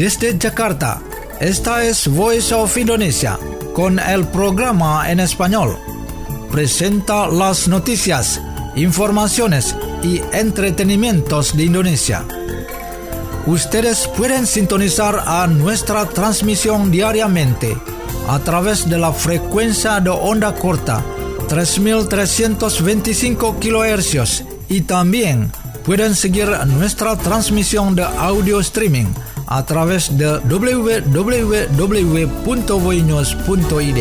desde Jakarta. Esta es Voice of Indonesia, con el programa en español. Presenta las noticias, informaciones y entretenimientos de Indonesia. Ustedes pueden sintonizar a nuestra transmisión diariamente a través de la frecuencia de onda corta 3325 kHz y también pueden seguir nuestra transmisión de audio streaming a través de www.voinews.id.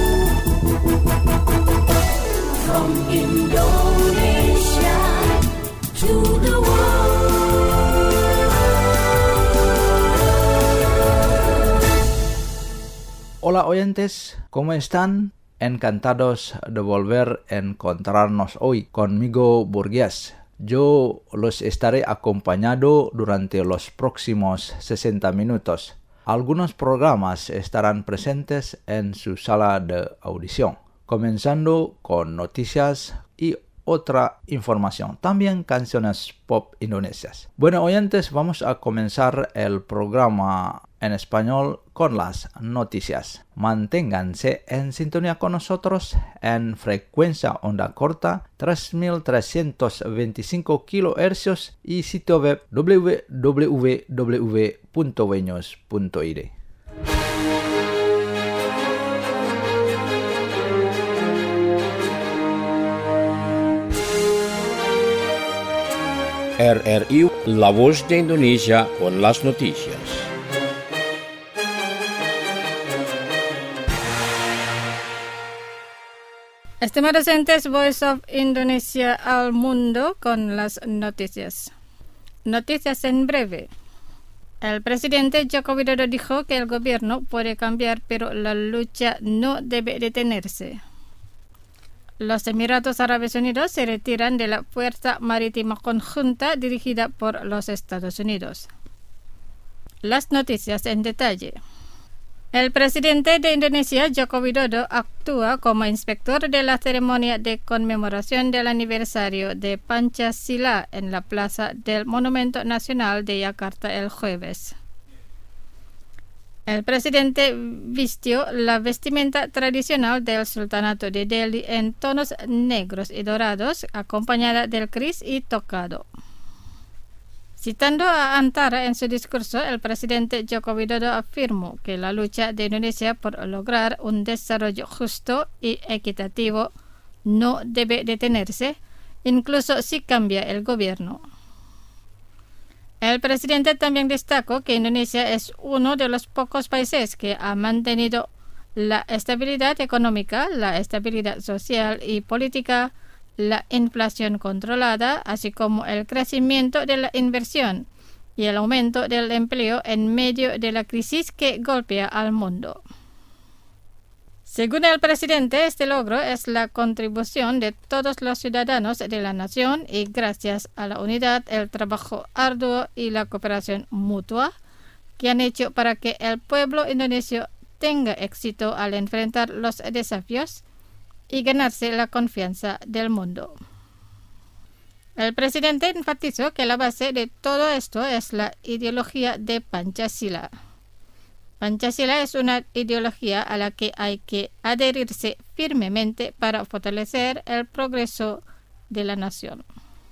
From Indonesia to the world. Hola oyentes, ¿cómo están? Encantados de volver a encontrarnos hoy conmigo, Burgués. Yo los estaré acompañando durante los próximos 60 minutos. Algunos programas estarán presentes en su sala de audición, comenzando con noticias y otra información, también canciones pop indonesias. Bueno, oyentes, vamos a comenzar el programa en español con las noticias. Manténganse en sintonía con nosotros en frecuencia onda corta 3325 kHz y sitio web www.voinews.id. RRI, La Voz de Indonesia con las noticias. Estimados oyentes, Voice of Indonesia al mundo con las noticias. Noticias en breve. El presidente Joko Widodo dijo que el gobierno puede cambiar, pero la lucha no debe detenerse. Los Emiratos Árabes Unidos se retiran de la Fuerza Marítima Conjunta dirigida por los Estados Unidos. Las noticias en detalle. El presidente de Indonesia, Joko Widodo, actúa como inspector de la ceremonia de conmemoración del aniversario de Pancasila en la Plaza del Monumento Nacional de Yakarta el jueves. El presidente vistió la vestimenta tradicional del Sultanato de Delhi en tonos negros y dorados, acompañada del kris y tocado. Citando a Antara en su discurso, el presidente Joko Widodo afirmó que la lucha de Indonesia por lograr un desarrollo justo y equitativo no debe detenerse, incluso si cambia el gobierno. El presidente también destacó que Indonesia es uno de los pocos países que ha mantenido la estabilidad económica, la estabilidad social y política, la inflación controlada, así como el crecimiento de la inversión y el aumento del empleo en medio de la crisis que golpea al mundo. Según el presidente, este logro es la contribución de todos los ciudadanos de la nación y gracias a la unidad, el trabajo arduo y la cooperación mutua que han hecho para que el pueblo indonesio tenga éxito al enfrentar los desafíos y ganarse la confianza del mundo. El presidente enfatizó que la base de todo esto es la ideología de Pancasila. Pancasila es una ideología a la que hay que adherirse firmemente para fortalecer el progreso de la nación.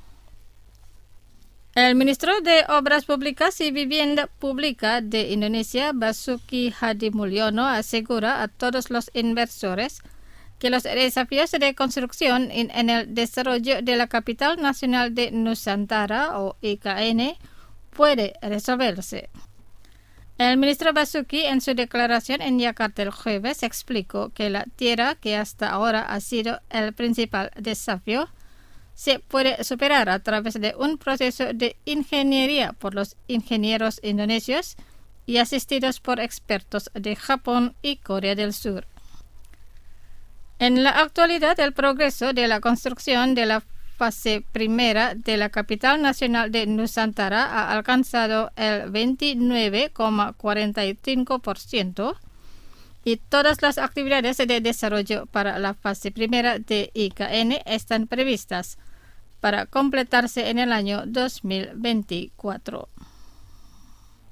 El ministro de Obras Públicas y Vivienda Pública de Indonesia, Basuki Hadimulyono, asegura a todos los inversores que los desafíos de construcción en el desarrollo de la capital nacional de Nusantara, o IKN, puede resolverse. El ministro Basuki, en su declaración en Yakarta el jueves, explicó que la tierra, que hasta ahora ha sido el principal desafío, se puede superar a través de un proceso de ingeniería por los ingenieros indonesios y asistidos por expertos de Japón y Corea del Sur. En la actualidad, el progreso de la construcción de la fase primera de la capital nacional de Nusantara ha alcanzado el 29,45% y todas las actividades de desarrollo para la fase primera de IKN están previstas para completarse en el año 2024.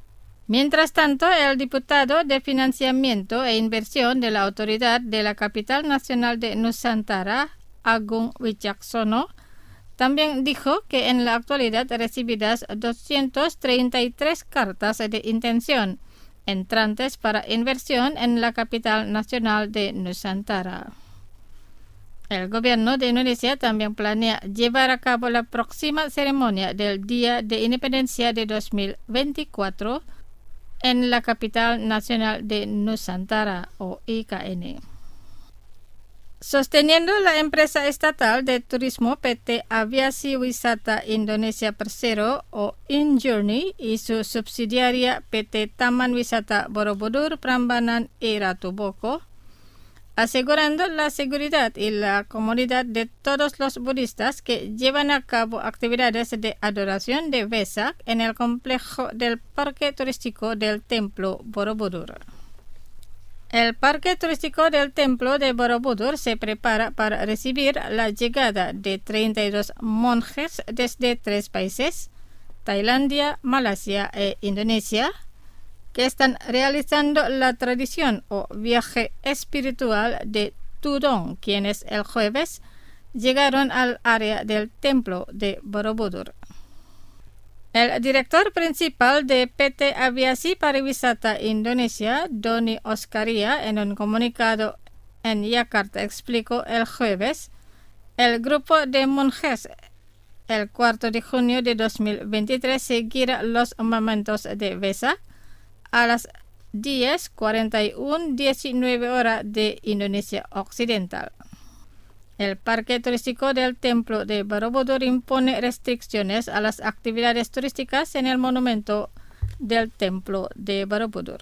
Mientras tanto, el diputado de Financiamiento e Inversión de la Autoridad de la Capital Nacional de Nusantara, Agung Wicaksono, también dijo que en la actualidad recibidas 233 cartas de intención entrantes para inversión en la capital nacional de Nusantara. El gobierno de Indonesia también planea llevar a cabo la próxima ceremonia del Día de Independencia de 2024 en la capital nacional de Nusantara o IKN. Sosteniendo la empresa estatal de turismo PT Aviasi Wisata Indonesia Persero o InJourney y su subsidiaria PT Taman Wisata Borobudur Prambanan y Ratu Boko, asegurando la seguridad y la comodidad de todos los budistas que llevan a cabo actividades de adoración de Vesak en el complejo del Parque Turístico del Templo Borobudur. El Parque Turístico del Templo de Borobudur se prepara para recibir la llegada de 32 monjes desde 3 países, Tailandia, Malasia e Indonesia, que están realizando la tradición o viaje espiritual de Tudong, quienes el jueves llegaron al área del templo de Borobudur. El director principal de PT Aviasi Pariwisata Indonesia, Doni Oskaria, en un comunicado en Yakarta explicó el jueves, el grupo de monjes el 4 de junio de 2023 seguirá los momentos de Vesak a las 10:41:19 horas de Indonesia Occidental. El Parque Turístico del Templo de Borobudur impone restricciones a las actividades turísticas en el monumento del Templo de Borobudur.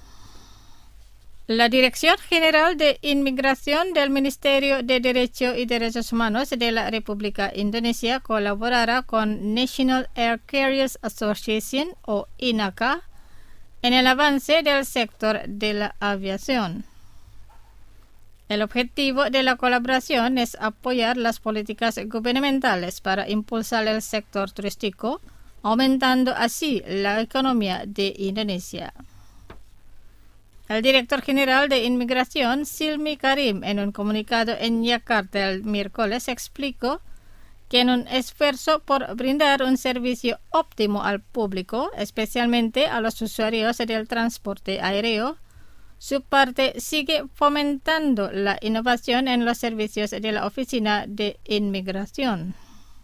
La Dirección General de Inmigración del Ministerio de Derecho y Derechos Humanos de la República Indonesia colaborará con National Air Carriers Association o INACA en el avance del sector de la aviación. El objetivo de la colaboración es apoyar las políticas gubernamentales para impulsar el sector turístico, aumentando así la economía de Indonesia. El director general de Inmigración, Silmi Karim, en un comunicado en Yakarta el miércoles, explicó que en un esfuerzo por brindar un servicio óptimo al público, especialmente a los usuarios del transporte aéreo, su parte sigue fomentando la innovación en los servicios de la Oficina de Inmigración.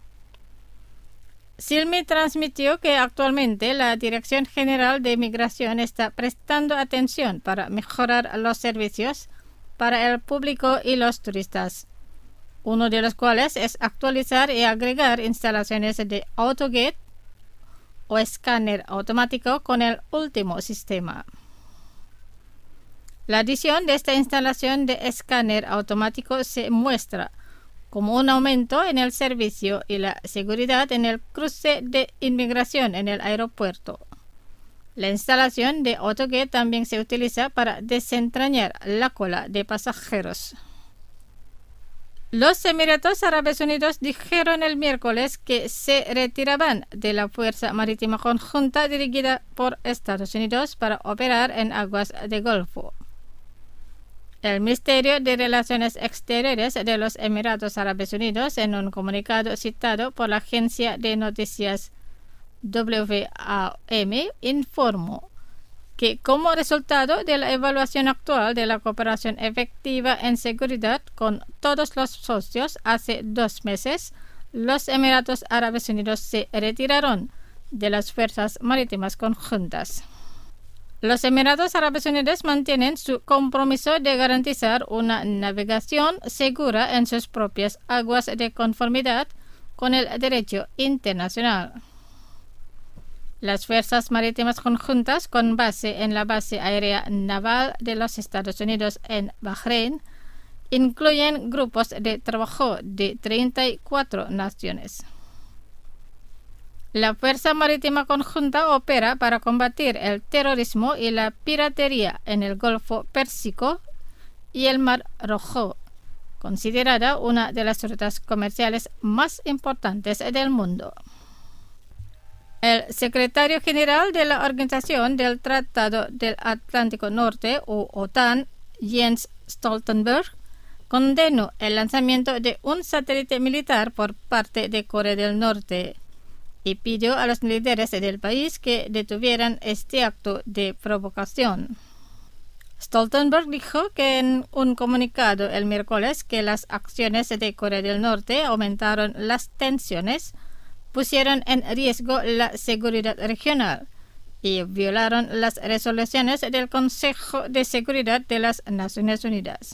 Silmi transmitió que actualmente la Dirección General de Inmigración está prestando atención para mejorar los servicios para el público y los turistas, uno de los cuales es actualizar y agregar instalaciones de AutoGate o escáner automático con el último sistema. La adición de esta instalación de escáner automático se muestra como un aumento en el servicio y la seguridad en el cruce de inmigración en el aeropuerto. La instalación de AutoGate también se utiliza para desentrañar la cola de pasajeros. Los Emiratos Árabes Unidos dijeron el miércoles que se retiraban de la Fuerza Marítima Conjunta dirigida por Estados Unidos para operar en aguas del Golfo. El Ministerio de Relaciones Exteriores de los Emiratos Árabes Unidos, en un comunicado citado por la agencia de noticias WAM, informó que como resultado de la evaluación actual de la cooperación efectiva en seguridad con todos los socios hace 2 meses, los Emiratos Árabes Unidos se retiraron de las Fuerzas Marítimas Conjuntas. Los Emiratos Árabes Unidos mantienen su compromiso de garantizar una navegación segura en sus propias aguas de conformidad con el derecho internacional. Las Fuerzas Marítimas Conjuntas, con base en la Base Aérea Naval de los Estados Unidos en Bahrein, incluyen grupos de trabajo de 34 naciones. La Fuerza Marítima Conjunta opera para combatir el terrorismo y la piratería en el Golfo Pérsico y el Mar Rojo, considerada una de las rutas comerciales más importantes del mundo. El secretario general de la Organización del Tratado del Atlántico Norte, o OTAN, Jens Stoltenberg, condenó el lanzamiento de un satélite militar por parte de Corea del Norte y pidió a los líderes del país que detuvieran este acto de provocación. Stoltenberg dijo que en un comunicado el miércoles que las acciones de Corea del Norte aumentaron las tensiones, pusieron en riesgo la seguridad regional y violaron las resoluciones del Consejo de Seguridad de las Naciones Unidas.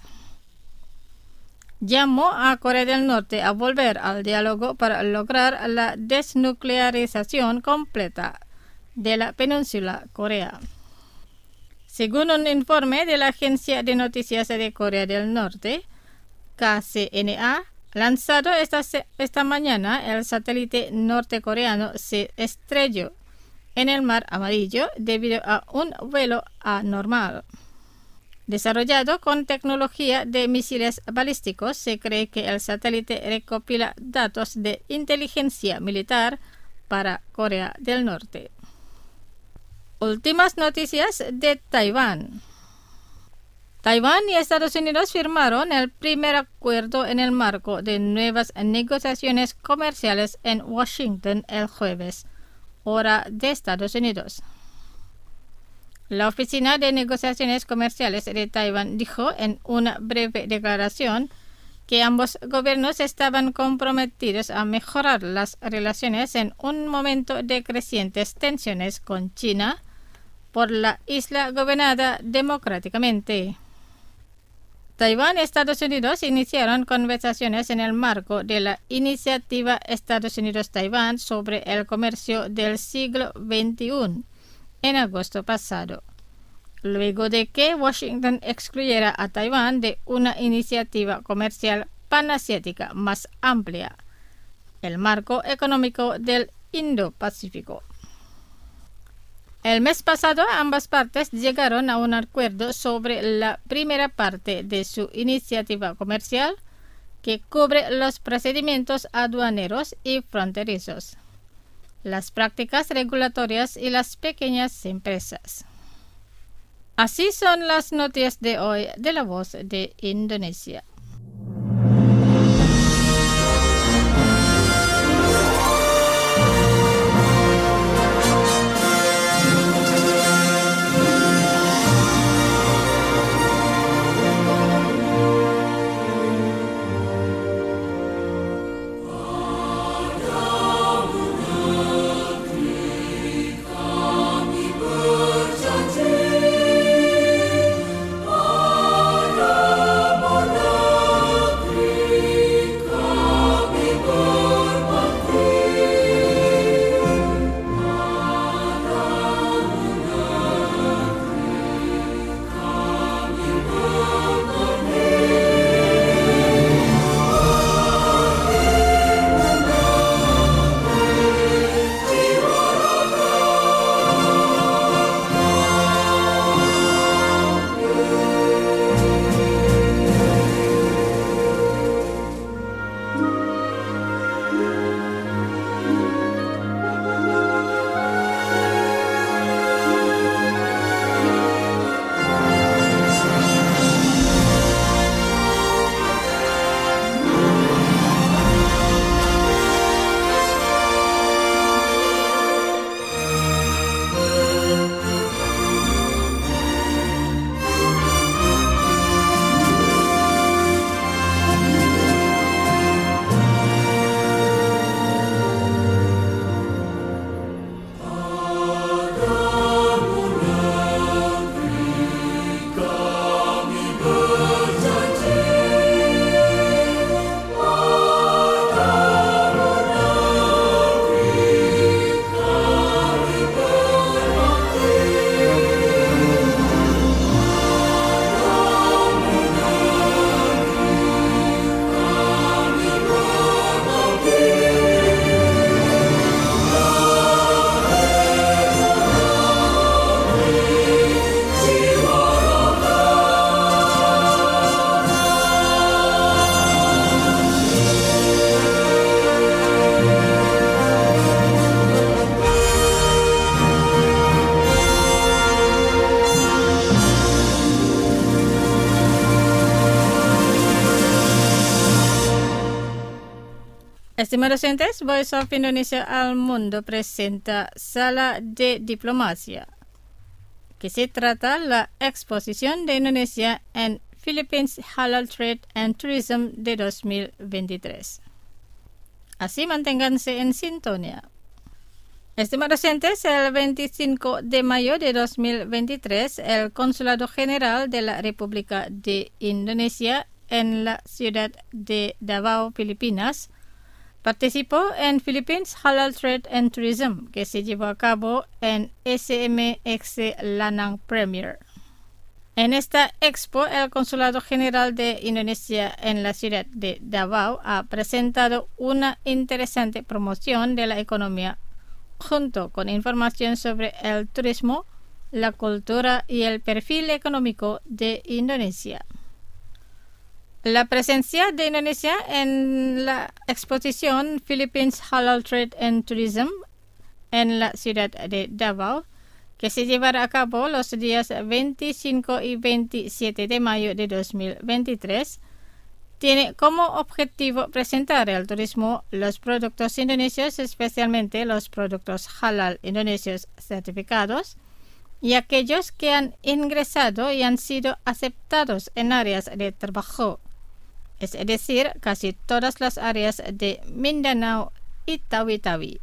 Llamó a Corea del Norte a volver al diálogo para lograr la desnuclearización completa de la península Corea. Según un informe de la Agencia de Noticias de Corea del Norte, KCNA, lanzado esta mañana, el satélite nortecoreano se estrelló en el Mar Amarillo debido a un vuelo anormal. Desarrollado con tecnología de misiles balísticos, se cree que el satélite recopila datos de inteligencia militar para Corea del Norte. Últimas noticias de Taiwán. Taiwán y Estados Unidos firmaron el primer acuerdo en el marco de nuevas negociaciones comerciales en Washington el jueves, hora de Estados Unidos. La Oficina de Negociaciones Comerciales de Taiwán dijo en una breve declaración que ambos gobiernos estaban comprometidos a mejorar las relaciones en un momento de crecientes tensiones con China por la isla gobernada democráticamente. Taiwán y Estados Unidos iniciaron conversaciones en el marco de la iniciativa Estados Unidos-Taiwán sobre el comercio del siglo XXI en agosto pasado, luego de que Washington excluyera a Taiwán de una iniciativa comercial panasiática más amplia, el Marco Económico del Indo-Pacífico. El mes pasado, ambas partes llegaron a un acuerdo sobre la primera parte de su iniciativa comercial que cubre los procedimientos aduaneros y fronterizos, las prácticas regulatorias y las pequeñas empresas. Así son las noticias de hoy de La Voz de Indonesia. Berjanji pada Estimados oyentes, Voice of Indonesia al Mundo presenta Sala de Diplomacia, que se trata la exposición de Indonesia en Philippines Halal Trade and Tourism de 2023. Así manténganse en sintonía. Estimados oyentes, el 25 de mayo de 2023, el Consulado General de la República de Indonesia en la ciudad de Davao, Filipinas, participó en Philippines Halal Trade and Tourism, que se llevó a cabo en SMX Lanang Premier. En esta expo, el Consulado General de Indonesia en la ciudad de Davao ha presentado una interesante promoción de la economía, junto con información sobre el turismo, la cultura y el perfil económico de Indonesia. La presencia de Indonesia en la exposición Philippines Halal Trade and Tourism en la ciudad de Davao, que se llevará a cabo los días 25 y 27 de mayo de 2023, tiene como objetivo presentar el turismo, los productos indonesios, especialmente los productos halal indonesios certificados, y aquellos que han ingresado y han sido aceptados en áreas de trabajo, es decir, casi todas las áreas de Mindanao y Tawi-Tawi.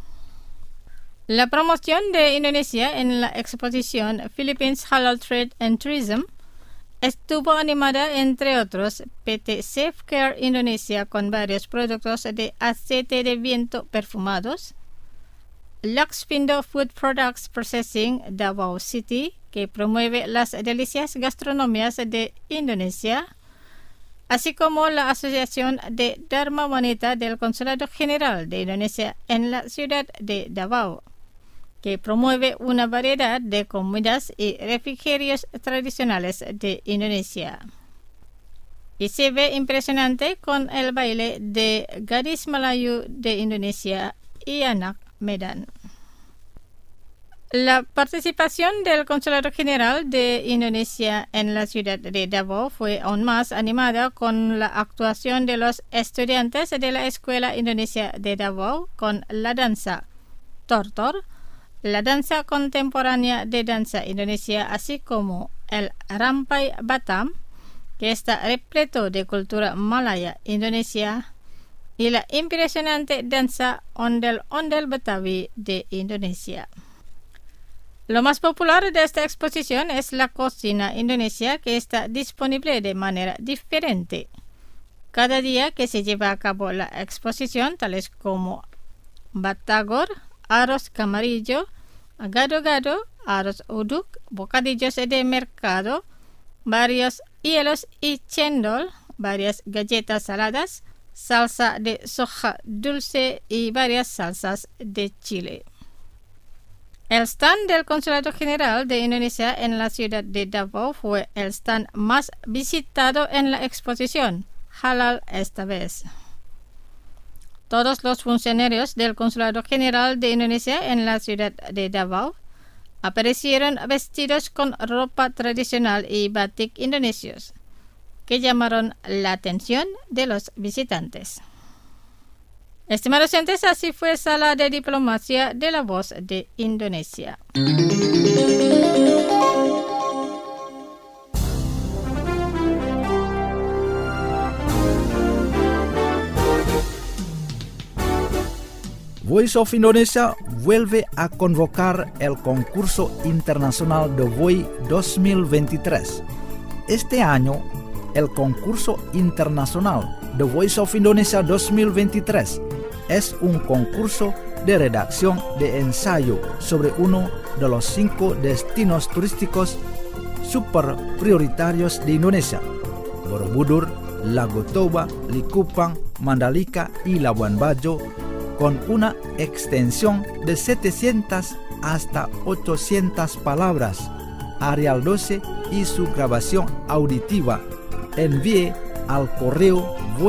La promoción de Indonesia en la exposición Philippines Halal Trade and Tourism estuvo animada, entre otros, PT Safecare Indonesia con varios productos de aceite de viento perfumados, Luxfindo Food Products Processing Davao City, que promueve las delicias gastronomías de Indonesia, así como la Asociación de Dharma Wanita del Consulado General de Indonesia en la ciudad de Davao, que promueve una variedad de comidas y refrigerios tradicionales de Indonesia. Y se ve impresionante con el baile de Gadis Melayu de Indonesia y Anak Medan. La participación del Consulado General de Indonesia en la ciudad de Davao fue aún más animada con la actuación de los estudiantes de la Escuela Indonesia de Davao con la danza Tortor, la danza contemporánea de danza Indonesia, así como el Rampai Batam, que está repleto de cultura malaya Indonesia, y la impresionante danza Ondel-Ondel Betawi de Indonesia. Lo más popular de esta exposición es la cocina indonesia, que está disponible de manera diferente cada día que se lleva a cabo la exposición, tales como batagor, arroz camarillo, gado-gado, arroz uduk, bocadillos de mercado, varios hielos y cendol, varias galletas saladas, salsa de soja dulce y varias salsas de chile. El stand del Consulado General de Indonesia en la ciudad de Davao fue el stand más visitado en la exposición, halal esta vez. Todos los funcionarios del Consulado General de Indonesia en la ciudad de Davao aparecieron vestidos con ropa tradicional y batik indonesios, que llamaron la atención de los visitantes. Estimados oyentes, así fue Sala de Diplomacia de la Voz de Indonesia. Voice of Indonesia vuelve a convocar el concurso internacional de VOI 2023. Este año, el concurso internacional The Voice of Indonesia 2023 es un concurso de redacción de ensayo sobre uno de los 5 destinos turísticos super prioritarios de Indonesia: Borobudur, Lago Toba, Likupang, Mandalika y Labuan Bajo, con una extensión de 700 hasta 800 palabras, Arial 12 y su grabación auditiva. Envíe al correo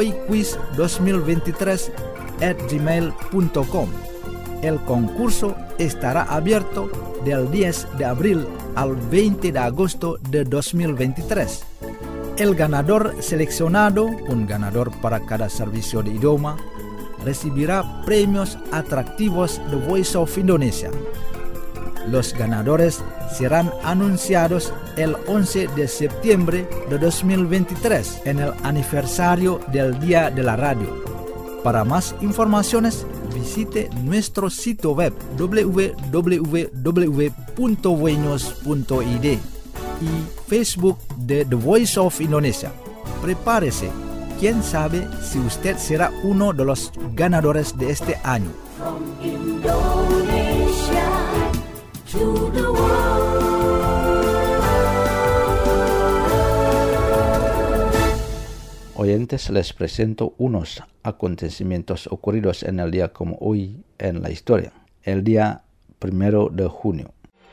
voiquiz2023@gmail.com. El concurso estará abierto del 10 de abril al 20 de agosto de 2023. El ganador seleccionado, un ganador para cada servicio de idioma, recibirá premios atractivos de Voice of Indonesia. Los ganadores serán anunciados el 11 de septiembre de 2023 en el aniversario del Día de la Radio. Para más informaciones, visite nuestro sitio web www.voinos.id y Facebook de The Voice of Indonesia. Prepárese, quién sabe si usted será uno de los ganadores de este año. From Indonesia to the world. Oyentes, les presento unos acontecimientos ocurridos en el día como hoy en la historia. El día 1 de junio.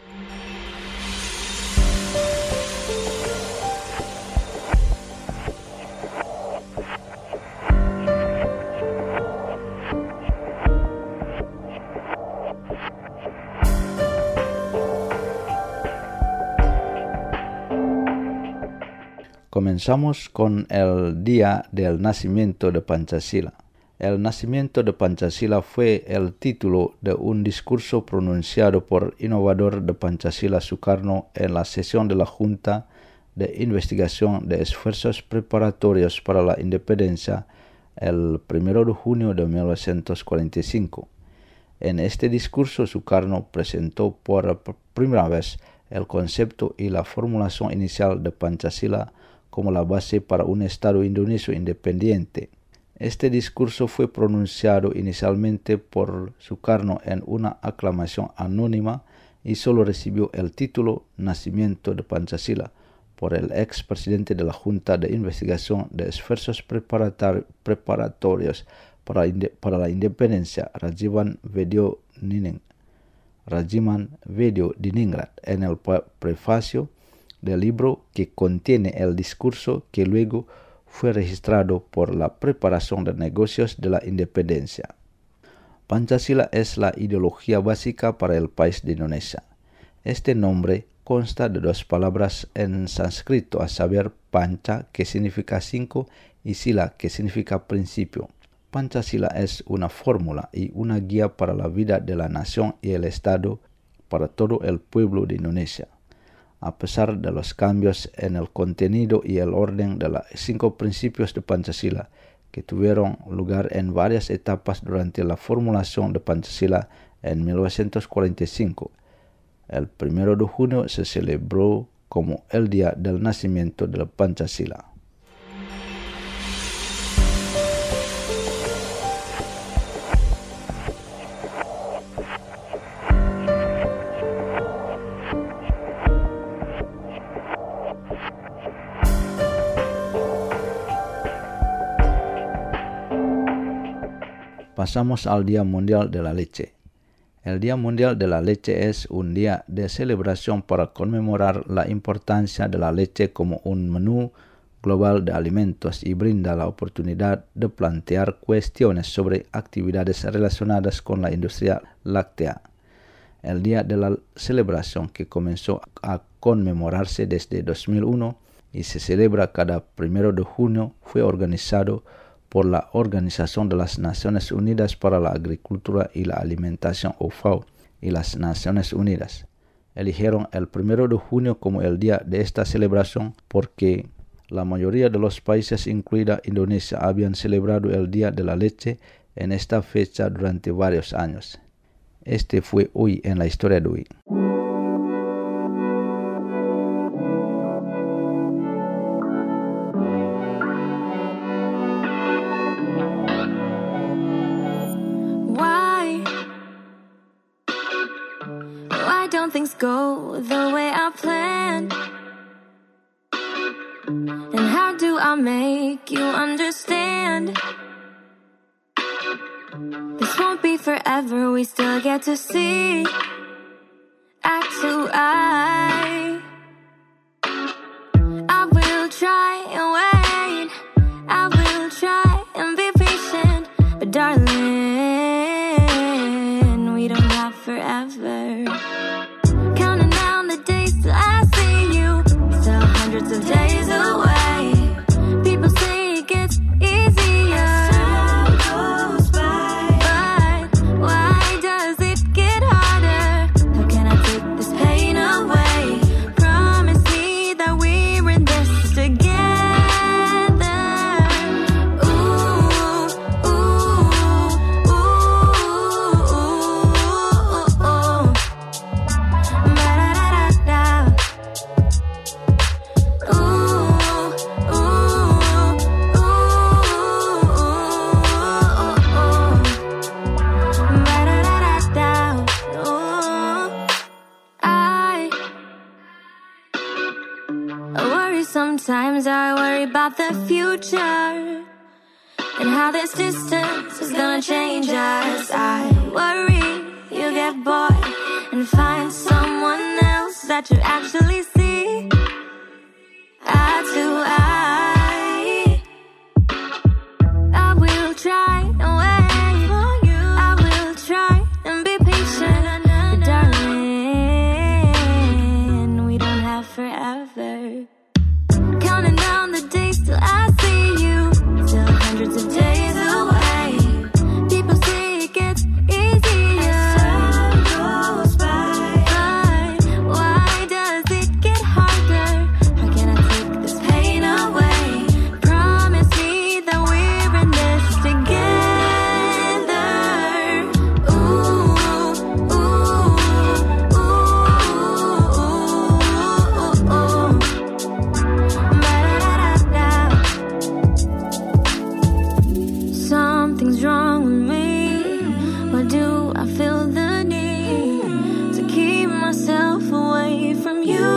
Comenzamos con el día del nacimiento de Pancasila. El nacimiento de Pancasila fue el título de un discurso pronunciado por innovador de Pancasila Sukarno en la sesión de la Junta de Investigación de Esfuerzos Preparatorios para la Independencia el 1 de junio de 1945. En este discurso, Sukarno presentó por primera vez el concepto y la formulación inicial de Pancasila como la base para un Estado indonesio independiente. Este discurso fue pronunciado inicialmente por Sukarno en una aclamación anónima y solo recibió el título Nacimiento de Pancasila por el expresidente de la Junta de Investigación de Esfuerzos Preparatorios para la Independencia, Rajiman Vedyo-Diningrat, en el prefacio del libro que contiene el discurso que luego fue registrado por la Preparación de Negocios de la Independencia. Pancasila es la ideología básica para el país de Indonesia. Este nombre consta de dos palabras en sánscrito, a saber pancha, que significa 5, y sila, que significa principio. Pancasila es una fórmula y una guía para la vida de la nación y el Estado para todo el pueblo de Indonesia. A pesar de los cambios en el contenido y el orden de los 5 principios de Pancasila, que tuvieron lugar en varias etapas durante la formulación de Pancasila en 1945, el 1 de junio se celebró como el día del nacimiento de la Pancasila. Pasamos al Día Mundial de la Leche. El Día Mundial de la Leche es un día de celebración para conmemorar la importancia de la leche como un menú global de alimentos y brinda la oportunidad de plantear cuestiones sobre actividades relacionadas con la industria láctea. El día de la celebración, que comenzó a conmemorarse desde 2001 y se celebra cada 1 de junio, fue organizado por la Organización de las Naciones Unidas para la Agricultura y la Alimentación, FAO, y las Naciones Unidas. Eligieron el 1 de junio como el día de esta celebración porque la mayoría de los países, incluida Indonesia, habían celebrado el Día de la Leche en esta fecha durante varios años. Este fue hoy en la historia de hoy. Don't things go the way I planned? And how do I make you understand? This won't be forever, we still get to see eye to eye. I will try and wait, I will try and be patient, but darling, we don't have forever. Counting down the days till I see you, still hundreds of days away. People say it gets easier as time goes by. Sometimes I worry about the future and how this distance is gonna change us. I worry you get bored and find someone else that you actually see eye to eye. I will try and wait for you. I will try and be patient, but darling, we don't have forever. Counting down the days till I see you, still hundreds of days away. People say it gets easier as time goes by, but why does it get harder? How can I take this pain away? Promise me that we're in this together. Ooh, ooh, ooh, ooh, ooh. Something's wrong with me. Why do I feel the need to keep myself away from you?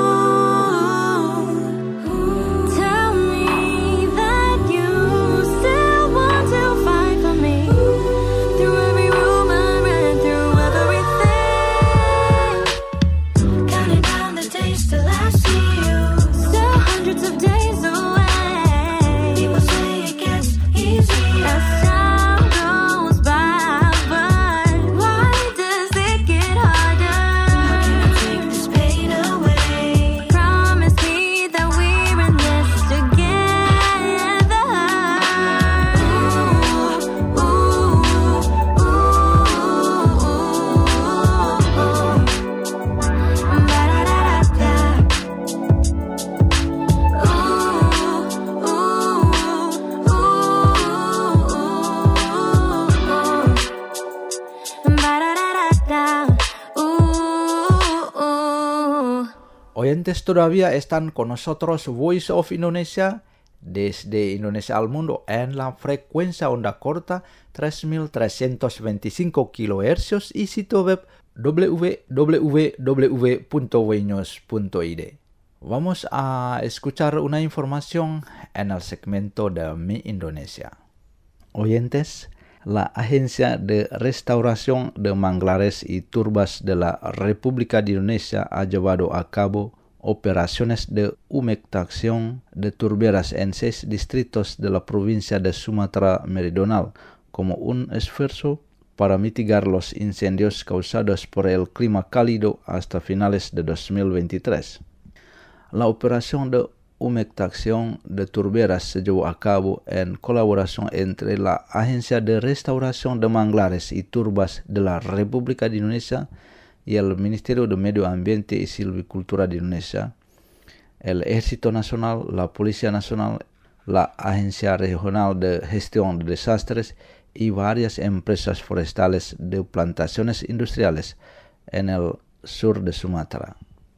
Tell me that you still want to fight for me. Through every rumor and through everything. Counting down the days till I see you, still hundreds of days away. People say it gets easier as time goes by, but why does it get harder? How can I take this pain away? Promise me that we're in this together. Ooh, ooh, ooh, ba-da-da-da-da. Oyentes, todavía están con nosotros Voice of Indonesia desde Indonesia al mundo en la frecuencia onda corta 3325 kHz y sitio web www.wnews.id. Vamos a escuchar una información en el segmento de Mi Indonesia. Oyentes, la Agencia de Restauración de Manglares y Turbas de la República de Indonesia ha llevado a cabo operaciones de humectación de turberas en 6 distritos de la provincia de Sumatra Meridional como un esfuerzo para mitigar los incendios causados por el clima cálido hasta finales de 2023. La operación de humectación de turberas se llevó a cabo en colaboración entre la Agencia de Restauración de Manglares y Turbas de la República de Indonesia y el Ministerio de Medio Ambiente y Silvicultura de Indonesia, el Ejército Nacional, la Policía Nacional, la Agencia Regional de Gestión de Desastres y varias empresas forestales de plantaciones industriales en el sur de Sumatra.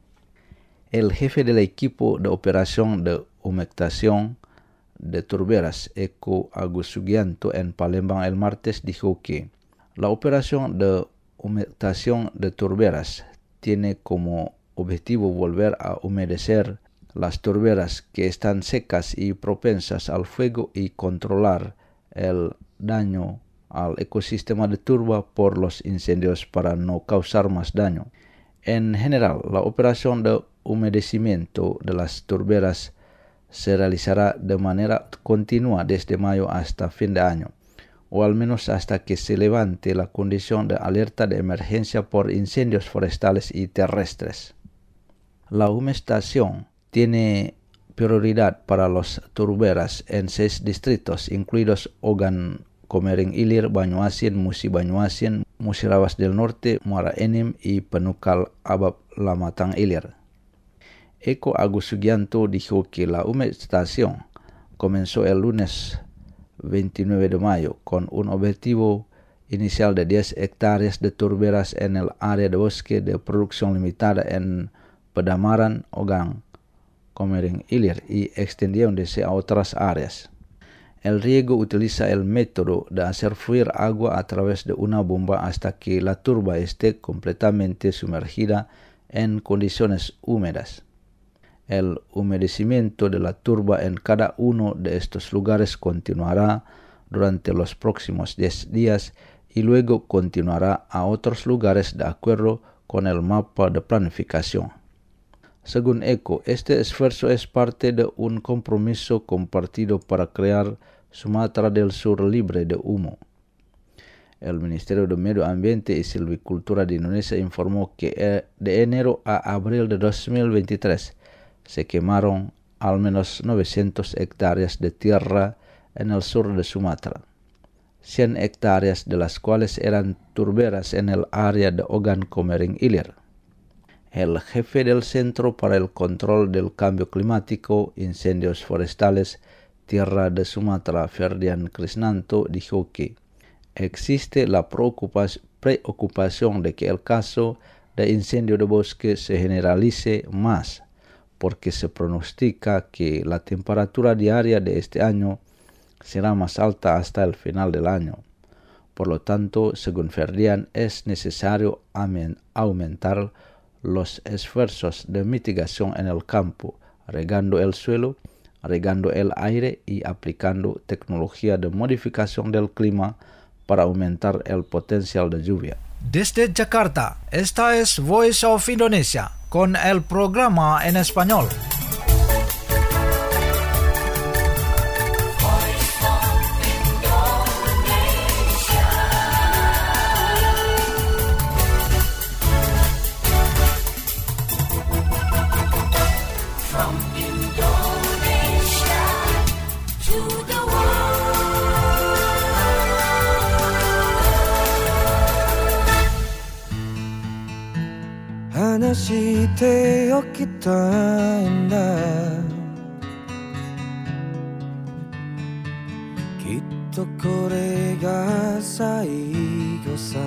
El jefe del equipo de operación de humectación de turberas, Eko Agus Sugianto, en Palembang el martes dijo que la operación de humectación de turberas tiene como objetivo volver a humedecer las turberas que están secas y propensas al fuego y controlar el daño al ecosistema de turba por los incendios para no causar más daño. En general, la operación de humedecimiento de las turberas se realizará de manera continua desde mayo hasta fin de año, o al menos hasta que se levante la condición de alerta de emergencia por incendios forestales y terrestres. La humectación tiene prioridad para las turberas en 6 distritos, incluidos Ogan, Komering Ilir, Banyuasin, Musi Banyuasin, Musi Rawas del Norte, Muara Enim y Penukal Abab Lamatang Ilir. Eko Agus Sugianto dijo que la humectación comenzó el lunes 29 de mayo con un objetivo inicial de 10 hectáreas de turberas en el área de bosque de producción limitada en Pedamaran, Ogan, Komering Ilir y extendiéndose a otras áreas. El riego utiliza el método de hacer fluir agua a través de una bomba hasta que la turba esté completamente sumergida en condiciones húmedas. El humedecimiento de la turba en cada uno de estos lugares continuará durante los próximos 10 días y luego continuará a otros lugares de acuerdo con el mapa de planificación. Según ECHO, este esfuerzo es parte de un compromiso compartido para crear Sumatra del Sur libre de humo. El Ministerio de Medio Ambiente y Silvicultura de Indonesia informó que de enero a abril de 2023 se quemaron al menos 900 hectáreas de tierra en el sur de Sumatra. 100 hectáreas de las cuales eran turberas en el área de Ogan Komering Ilir. El jefe del Centro para el Control del Cambio Climático, Incendios Forestales, Tierra de Sumatra, Ferdian Krisnanto, dijo que existe la preocupación de que el caso de incendio de bosque se generalice más, porque se pronostica que la temperatura diaria de este año será más alta hasta el final del año. Por lo tanto, según Ferdian, es necesario aumentar los esfuerzos de mitigación en el campo, regando el suelo, regando el aire y aplicando tecnología de modificación del clima para aumentar el potencial de lluvia. Desde Jakarta, esta es Voice of Indonesia con el programa en español. しておきたいんだきっとこれが最後さ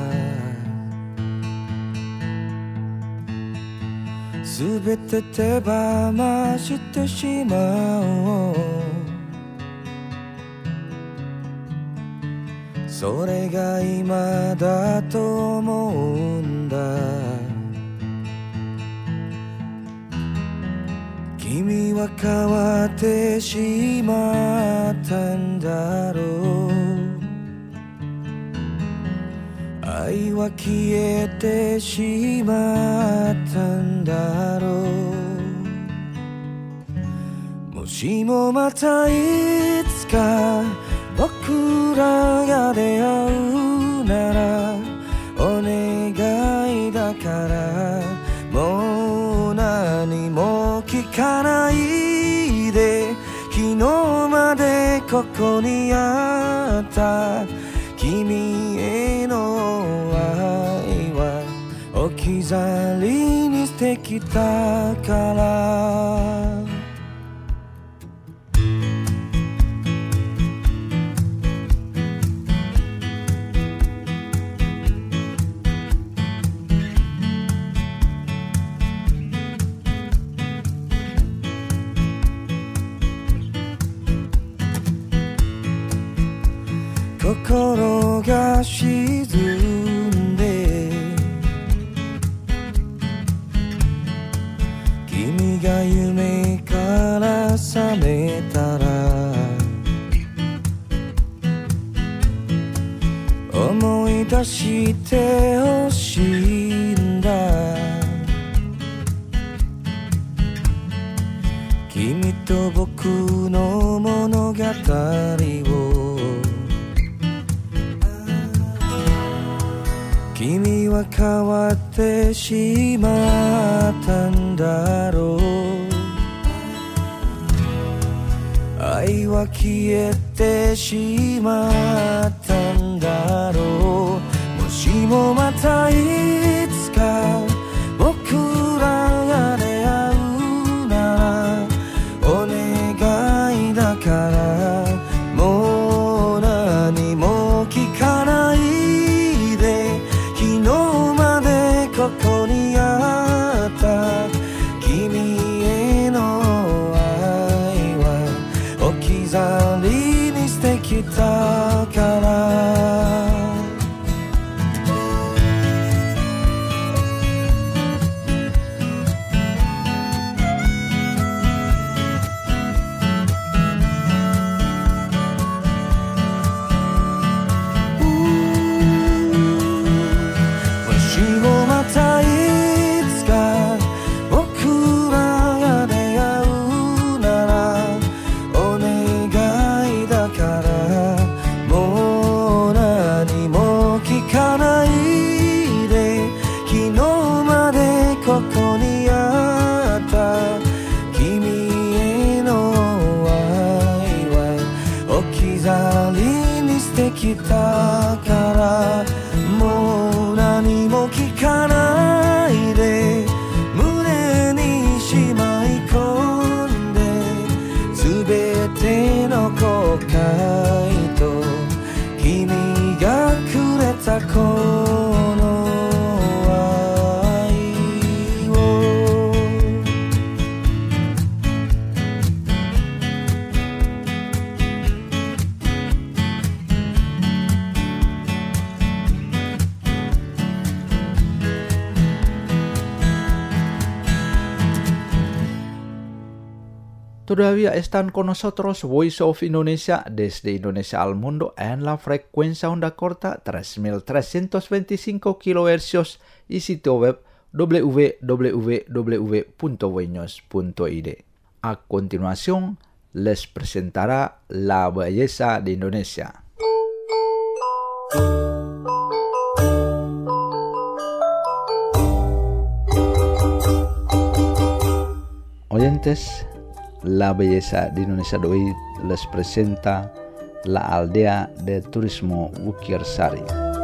すべて手放してしまおうそれが今だと思うんだ君は変わってしまったんだろう愛は消えてしまったんだろうもしもまたいつか僕らが出会うならお願いだからもう何も聞かないで昨日までここにあった君への愛は置き去りにしてきたから心が沈んで君が夢から覚めたら思い出してほしいんだ君と僕の物語を君は変わってしまったんだろう愛は消えてしまったんだろうもしもまたいつか僕らが出会うならお願いだからもう何も聞かないここにあった君への愛は置き去りにしてきたから飾りにしてきたからもう何も聞かないで胸にしまい込んで全ての後悔と君がくれたこの愛を Todavía están con nosotros Voice of Indonesia desde Indonesia al mundo en la frecuencia onda corta 3325 kHz y sitio web www.voinews.id. A continuación, les presentará La Belleza de Indonesia. Oyentes, La Belleza de Indonesia de hoy les presenta la aldea de turismo Bukir Sari.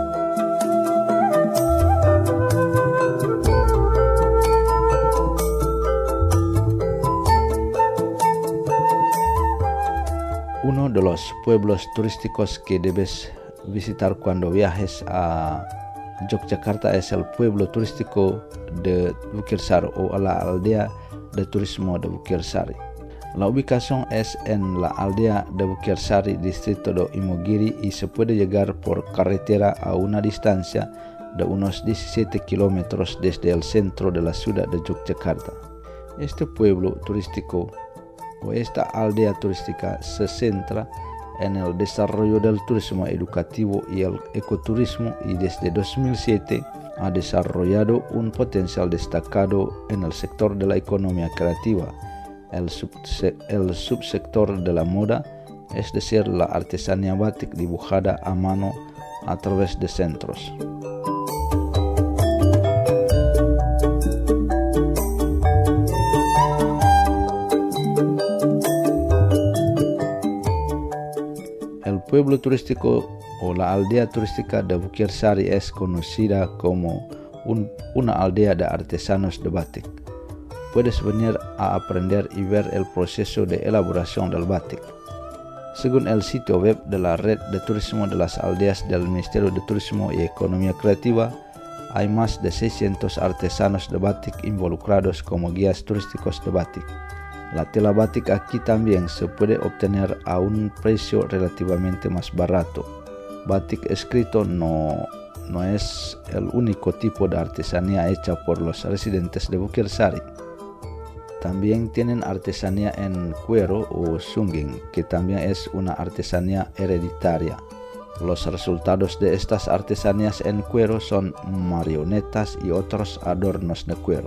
Uno de los pueblos turísticos que debes visitar cuando viajes a Yogyakarta es el pueblo turístico de Bukir Sari o la aldea de turismo de Bukir Sari. La ubicación es en la aldea de Bukir Sari, distrito de Imogiri, y se puede llegar por carretera a una distancia de unos 17 kilómetros desde el centro de la ciudad de Yogyakarta. Este pueblo turístico o esta aldea turística se centra en el desarrollo del turismo educativo y el ecoturismo y desde 2007 ha desarrollado un potencial destacado en el sector de la economía creativa, el subsector de la moda, es decir, la artesanía batik dibujada a mano a través de centros. El pueblo turístico o la aldea turística de Bukir Sari es conocida como una aldea de artesanos de batik. Puedes venir a aprender y ver el proceso de elaboración del batik. Según el sitio web de la Red de Turismo de las Aldeas del Ministerio de Turismo y Economía Creativa, hay más de 600 artesanos de batik involucrados como guías turísticos de batik. La tela batik aquí también se puede obtener a un precio relativamente más barato. Batik escrito no es el único tipo de artesanía hecha por los residentes de Bukir Sari. También tienen artesanía en cuero o sungging, que también es una artesanía hereditaria. Los resultados de estas artesanías en cuero son marionetas y otros adornos de cuero.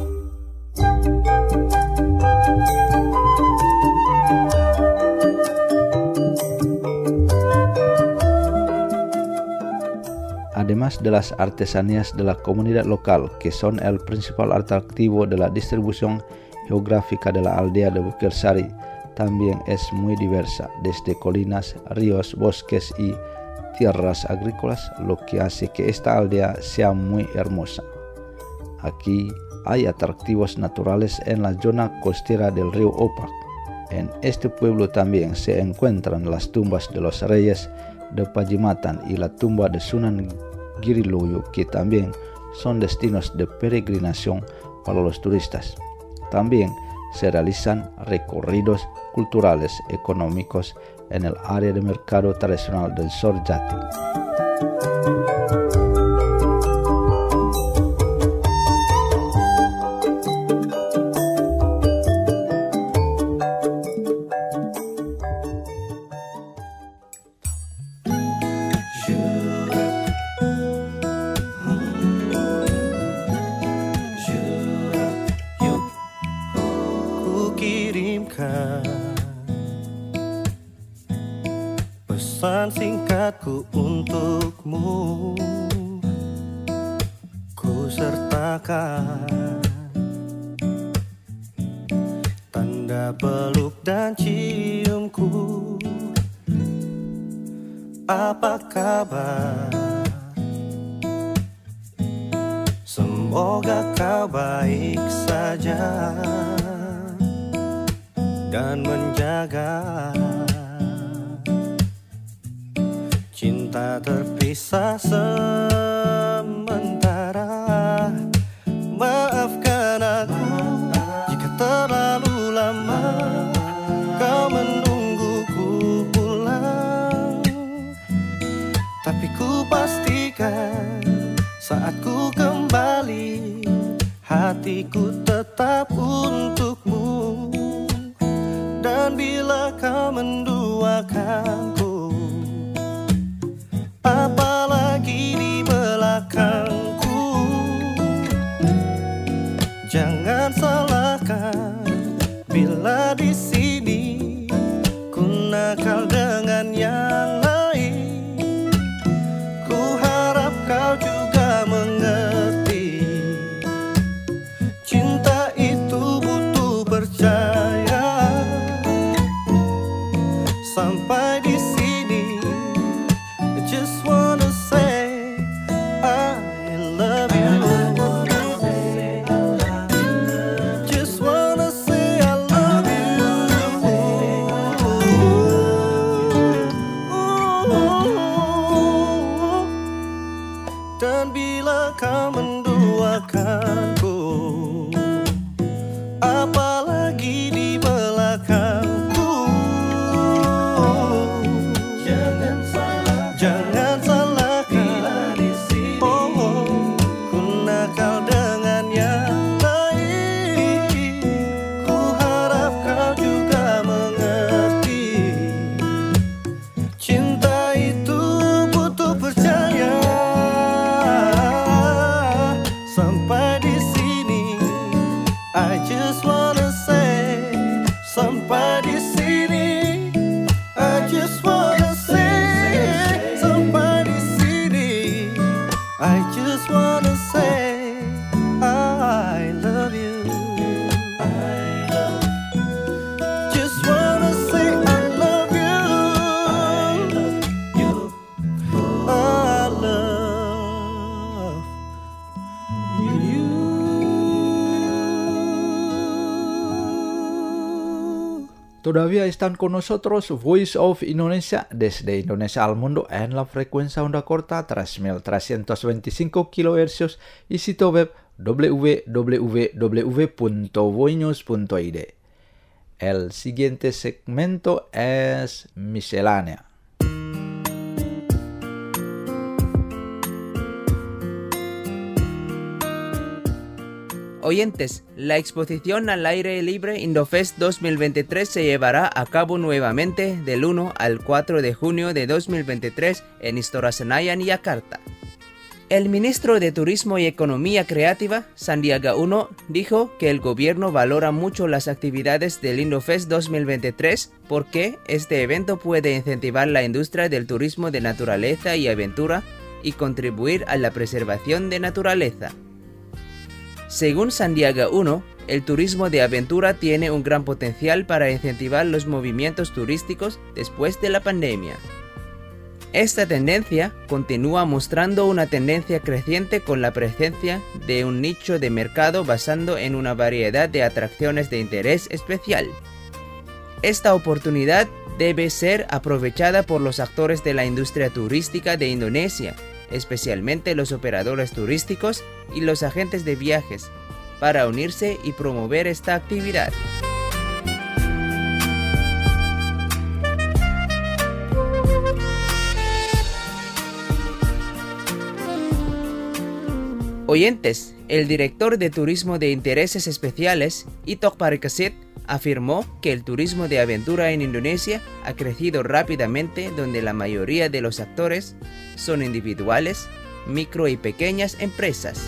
Además de las artesanías de la comunidad local, que son el principal atractivo de la distribución geográfica de la aldea de Bukir Sari, también es muy diversa, desde colinas, ríos, bosques y tierras agrícolas, lo que hace que esta aldea sea muy hermosa. Aquí hay atractivos naturales en la zona costera del río Opak. En este pueblo también se encuentran las tumbas de los reyes de Pajimatan y la tumba de Sunan Giriloyo, que también son destinos de peregrinación para los turistas. También se realizan recorridos culturales económicos en el área de mercado tradicional del Sorjati. Pesan singkatku untukmu, ku sertakan tanda peluk dan ciumku apa kabar? Semoga kau baik saja dan menjaga. Cinta terpisah sementara. Maafkan aku jika terlalu lama kau menungguku pulang. Tapi ku pastikan saat ku kembali, hatiku tetap untukmu. Dan bila kau menduakanku, apalagi di belakangku, jangan salahkan bila di sini ku nakal dengan yang lain. Ku harap kau juga mengerti, cinta itu butuh percaya. Sampai di sini, I just wanna say I love you. Just wanna say I love you. Dan bila kau menduakanku, apalagi di belakangku, jangan salahkan di sini. Ku nakal dengan yang lain. Ku harap kau juga mengerti, cinta itu butuh percaya. Sampai di sini, I just wanna say. Sampai di sini, I just wanna say. Sampai di sini, I just wanna say I love you. Just wanna say I love you. I love you. Todavía están con nosotros Voice of Indonesia desde Indonesia al mundo en la frecuencia onda corta 3325 kHz y sitio web www.voinews.id. El siguiente segmento es miscelánea. Oyentes, la exposición al aire libre Indofest 2023 se llevará a cabo nuevamente del 1 al 4 de junio de 2023 en Istora Senayan, Yakarta. El ministro de Turismo y Economía Creativa, Sandiaga Uno, dijo que el gobierno valora mucho las actividades del Indofest 2023 porque este evento puede incentivar la industria del turismo de naturaleza y aventura y contribuir a la preservación de naturaleza. Según Sandiaga Uno, el turismo de aventura tiene un gran potencial para incentivar los movimientos turísticos después de la pandemia. Esta tendencia continúa mostrando una tendencia creciente con la presencia de un nicho de mercado basado en una variedad de atracciones de interés especial. Esta oportunidad debe ser aprovechada por los actores de la industria turística de Indonesia, especialmente los operadores turísticos y los agentes de viajes, para unirse y promover esta actividad. Oyentes, el director de Turismo de Intereses Especiales, Itok Parikesit, afirmó que el turismo de aventura en Indonesia ha crecido rápidamente, donde la mayoría de los actores son individuales, micro y pequeñas empresas.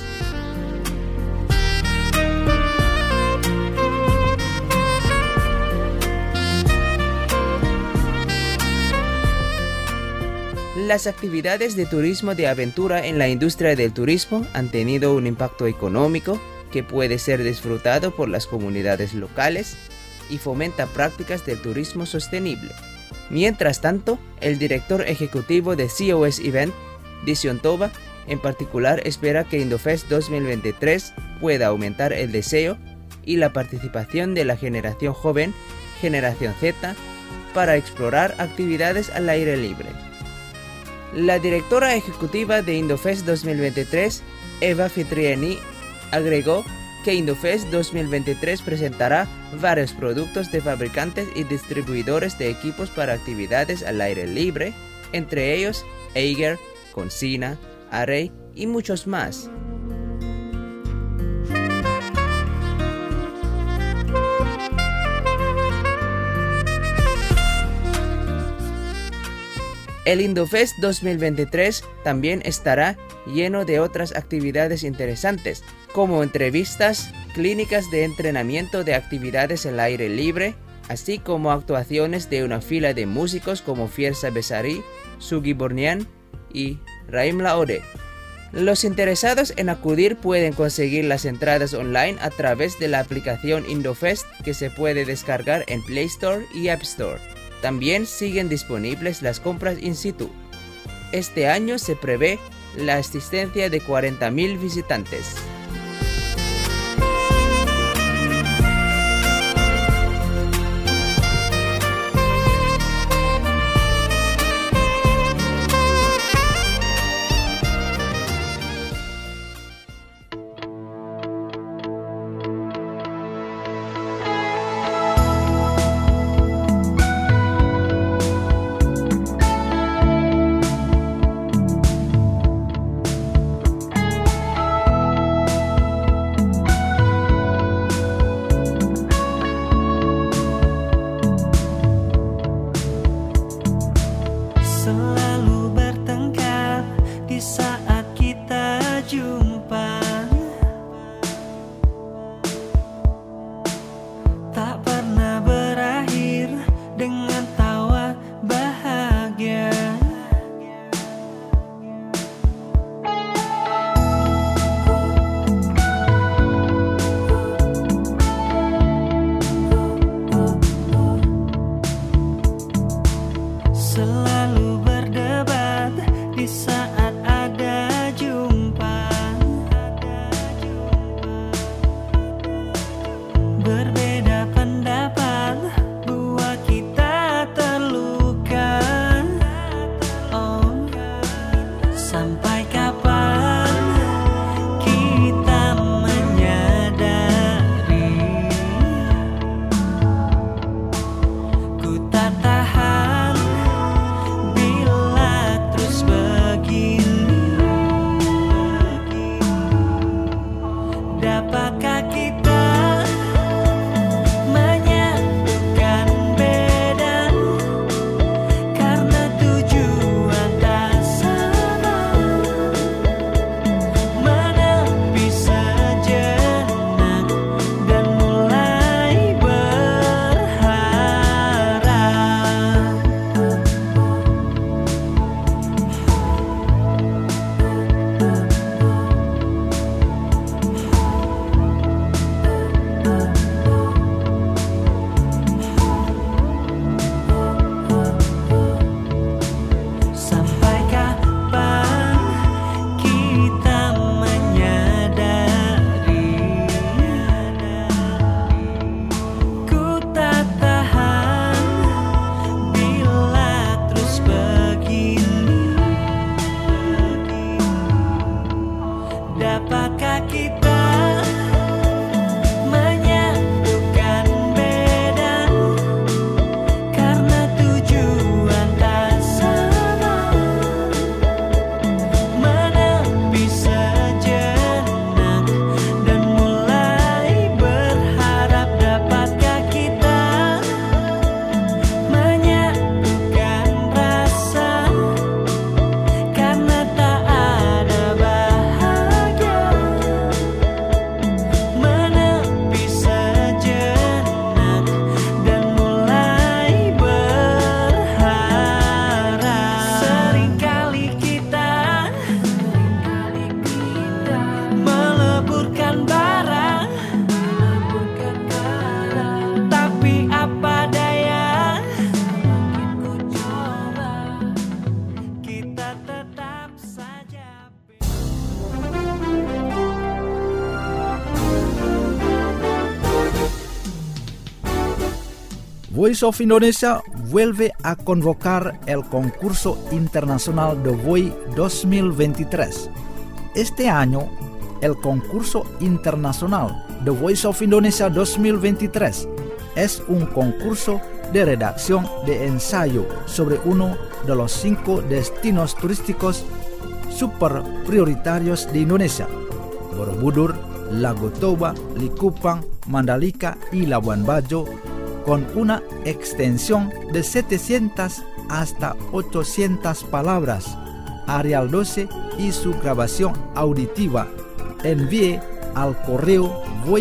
Las actividades de turismo de aventura en la industria del turismo han tenido un impacto económico que puede ser disfrutado por las comunidades locales y fomenta prácticas del turismo sostenible. Mientras tanto, el director ejecutivo de COS Event, Dision Toba, en particular espera que Indofest 2023 pueda aumentar el deseo y la participación de la generación joven, generación Z, para explorar actividades al aire libre. La directora ejecutiva de Indofest 2023, Eva Fitrieni, agregó que Indofest 2023 presentará varios productos de fabricantes y distribuidores de equipos para actividades al aire libre, entre ellos Eiger, Consina, Array y muchos más. El Indofest 2023 también estará lleno de otras actividades interesantes, como entrevistas, clínicas de entrenamiento de actividades al aire libre, así como actuaciones de una fila de músicos como Fierza Besari, Sugi Bornian y Raim Laode. Los interesados en acudir pueden conseguir las entradas online a través de la aplicación Indofest que se puede descargar en Play Store y App Store. También siguen disponibles las compras in situ. Este año se prevé la asistencia de 40.000 visitantes. Selalu berdebat di saat ada jumpa. Voice of Indonesia vuelve a convocar el concurso internacional de VOI 2023. Este año, el concurso internacional The Voice of Indonesia 2023 es un concurso de redacción de ensayo sobre uno de los 5 destinos turísticos super prioritarios de Indonesia: Borobudur, Lago Toba, Likupang, Mandalika y Labuan Bajo, con una extensión de 700 hasta 800 palabras. Arial 12 y su grabación auditiva. Envíe al correo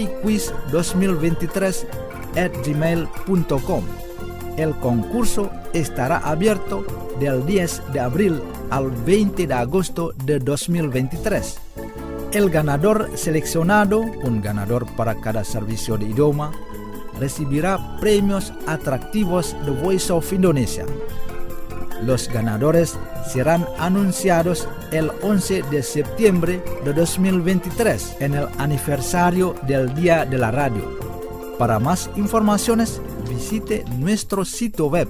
voiquiz2023@gmail.com. El concurso estará abierto del 10 de abril al 20 de agosto de 2023. El ganador seleccionado, un ganador para cada servicio de idioma, recibirá premios atractivos de Voice of Indonesia. Los ganadores serán anunciados el 11 de septiembre de 2023 en el aniversario del Día de la Radio. Para más informaciones, visite nuestro sitio web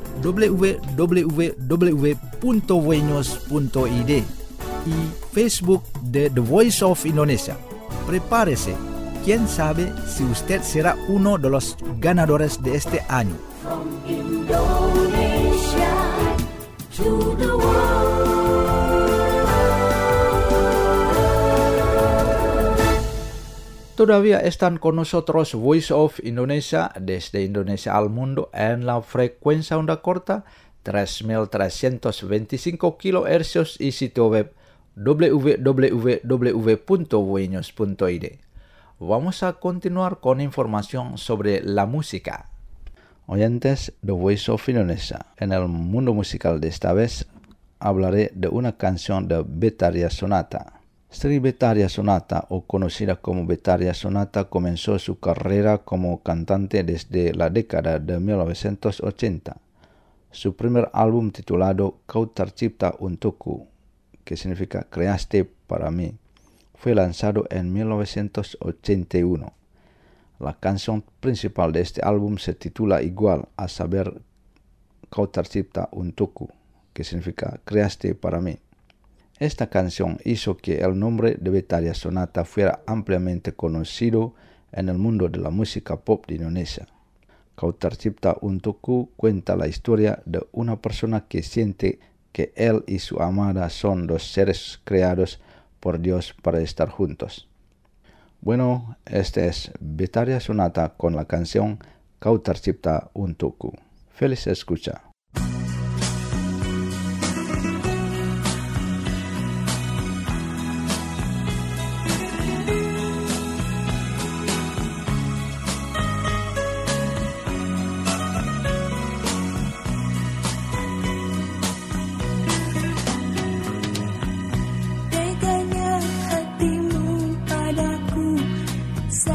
www.voinos.id y Facebook de The Voice of Indonesia. Prepárese, quién sabe si usted será uno de los ganadores de este año. From Indonesia to the world. Todavía están con nosotros Voice of Indonesia desde Indonesia al mundo en la frecuencia onda corta 3325 kHz y sitio web www.voinos.id. Vamos a continuar con información sobre la música. Oyentes de Voice of Indonesia, en el mundo musical de esta vez hablaré de una canción de Betharia Sonata. Sri Betharia Sonata, o conocida como Betharia Sonata, comenzó su carrera como cantante desde la década de 1980. Su primer álbum titulado Kau Tercipta Untukku, que significa Creaste para mí, fue lanzado en 1981. La canción principal de este álbum se titula igual, a saber Kau Tercipta Untukku, que significa Creaste para mí. Esta canción hizo que el nombre de Betharia Sonata fuera ampliamente conocido en el mundo de la música pop de Indonesia. Kau Tercipta Untukku cuenta la historia de una persona que siente que él y su amada son dos seres creados por Dios para estar juntos. Bueno, este es Betharia Sonata con la canción Kau Tercipta Untukku. Feliz escucha.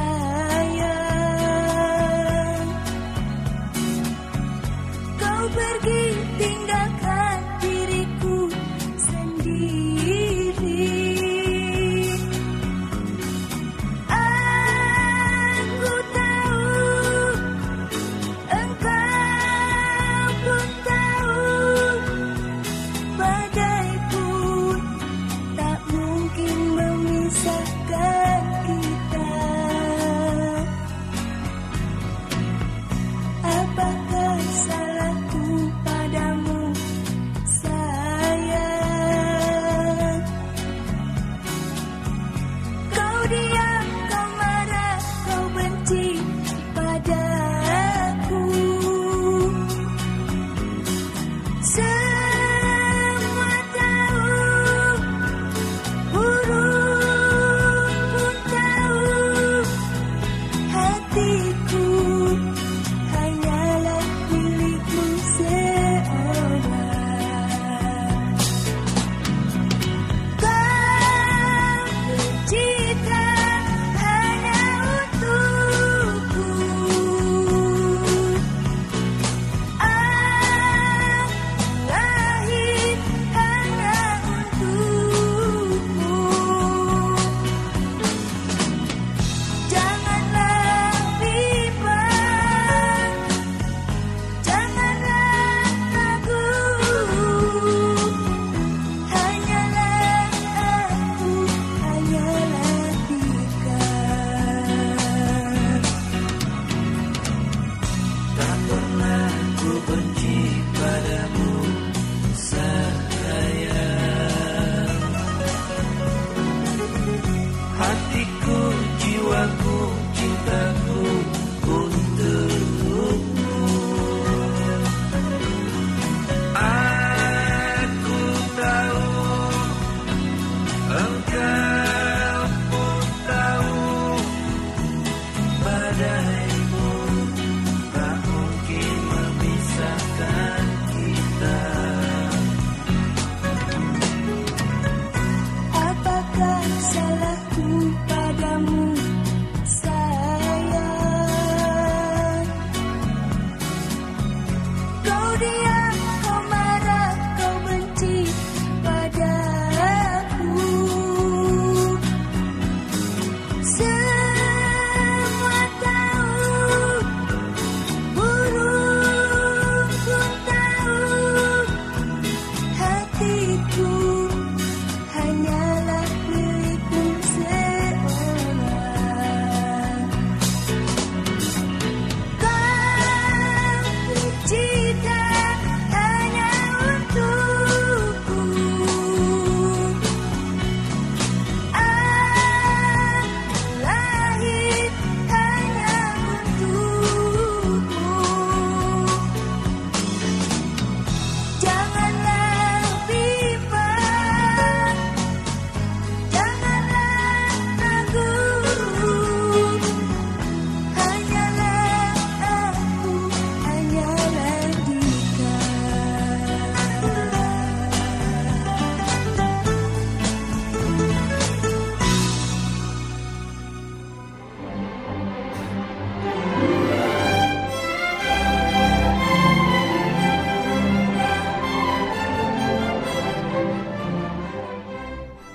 Sayang, kau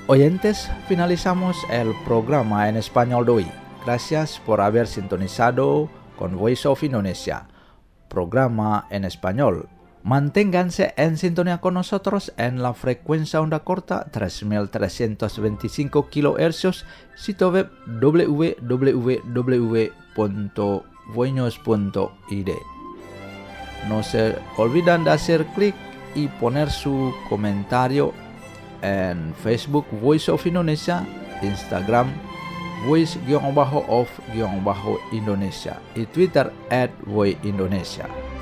oyentes, finalizamos el programa en español de hoy. Gracias por haber sintonizado con Voice of Indonesia, programa en español. Manténganse en sintonía con nosotros en la frecuencia onda corta 3325 kHz, sitio web www.voinews.id. No se olviden de hacer clic y poner su comentario en Facebook Voice of Indonesia, Instagram Voice_of_Indonesia y Twitter @voiceindonesia.